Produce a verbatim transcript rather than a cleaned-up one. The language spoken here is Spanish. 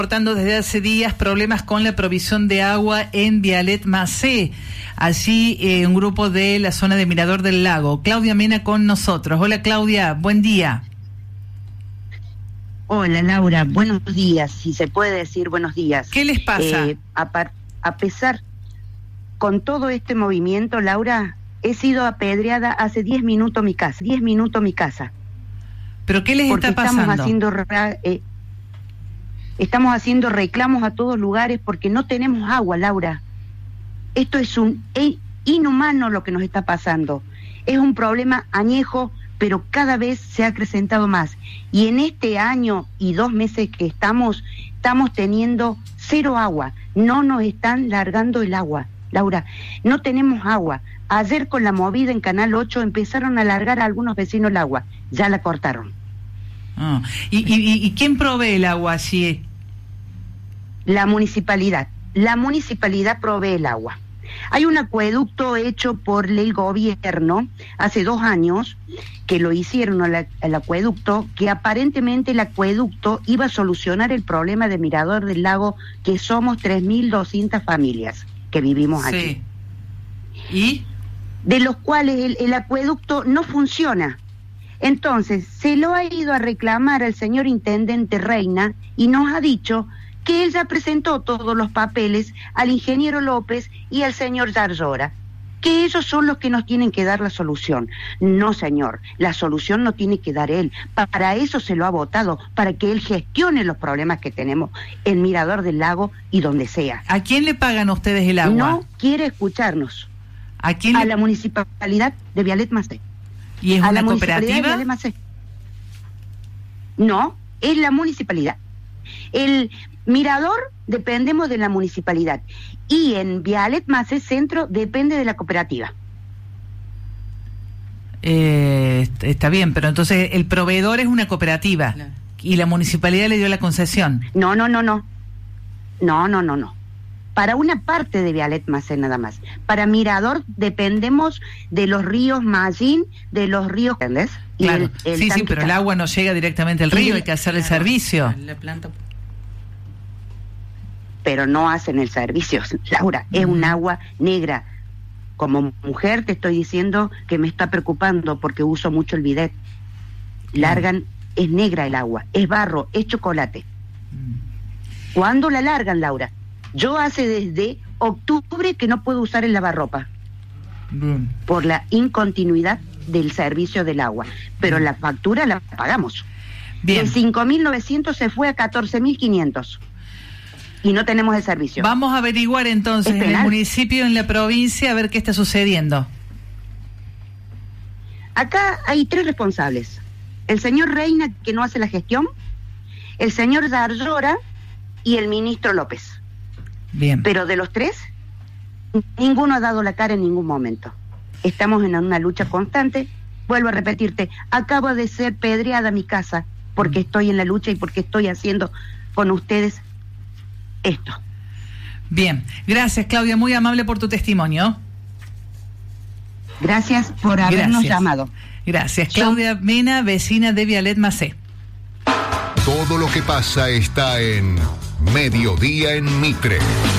reportando desde hace días problemas con la provisión de agua en Vialet Macé. Allí eh, un grupo de la zona de Mirador del Lago. Claudia Mena con nosotros. Hola Claudia, buen día. Hola Laura, buenos días, si se puede decir buenos días. ¿Qué les pasa? Eh, a, par, a pesar, con todo este movimiento, Laura, he sido apedreada hace diez minutos mi casa, diez minutos mi casa. ¿Pero qué les Porque está pasando? Estamos haciendo, eh, estamos haciendo reclamos a todos lugares porque no tenemos agua, Laura. Esto es un es inhumano lo que nos está pasando. Es un problema añejo, pero cada vez se ha acrecentado más. Y en este año y dos meses que estamos, estamos teniendo cero agua. No nos están largando el agua, Laura. No tenemos agua. Ayer con la movida en Canal ocho empezaron a largar a algunos vecinos el agua. Ya la cortaron. Oh. ¿Y, y, ¿Y quién provee el agua allí? La municipalidad. La municipalidad provee el agua. Hay un acueducto hecho por el gobierno hace dos años que lo hicieron el, el acueducto, que aparentemente el acueducto iba a solucionar el problema de Mirador del Lago, que somos tres mil doscientas familias que vivimos sí. aquí. ¿Y? De los cuales el, el acueducto no funciona. Entonces, se lo ha ido a reclamar al señor intendente Reina y nos ha dicho que él ya presentó todos los papeles al ingeniero López y al señor Yarlora, que ellos son los que nos tienen que dar la solución. No, señor, la solución no tiene que dar él. Para eso se lo ha votado, para que él gestione los problemas que tenemos en Mirador del Lago y donde sea. ¿A quién le pagan ustedes el agua? No quiere escucharnos. ¿A quién? A le... la municipalidad de Vialet Macé. ¿Y es a una la cooperativa? De Macé. No, es la municipalidad. El Mirador dependemos de la municipalidad y en Vialet Macé Centro depende de la cooperativa. Eh, está bien, pero entonces el proveedor es una cooperativa, claro, y la municipalidad le dio la concesión. No, no, no, no. No, no, no, no. Para una parte de Vialet Macé nada más. Para Mirador dependemos de los ríos Mallín, de los ríos, ¿entendés? Y claro. el, el sí, sí, pero el agua no llega directamente al río, hay que hacer el claro, servicio. La planta. Pero no hacen el servicio, Laura, es un agua negra. Como mujer te estoy diciendo que me está preocupando porque uso mucho el bidet. Largan, es negra el agua, es barro, es chocolate. ¿Cuándo la largan, Laura? Yo hace desde octubre que no puedo usar el lavarropa. Bien. Por la incontinuidad del servicio del agua. Pero la factura la pagamos. Bien. De cinco mil novecientos se fue a catorce mil quinientos. Y no tenemos el servicio. Vamos a averiguar entonces en el municipio, en la provincia, a ver qué está sucediendo. Acá hay tres responsables. El señor Reina, que no hace la gestión, el señor Yarlora y el ministro López. Bien. Pero de los tres, ninguno ha dado la cara en ningún momento. Estamos en una lucha constante. Vuelvo a repetirte, acabo de ser pedreada mi casa porque mm. estoy en la lucha y porque estoy haciendo con ustedes esto. Bien, gracias Claudia, muy amable por tu testimonio. Gracias por habernos gracias. llamado. Gracias, Claudia Mena, vecina de Vialet Macé. Todo lo que pasa está en Mediodía en Mitre.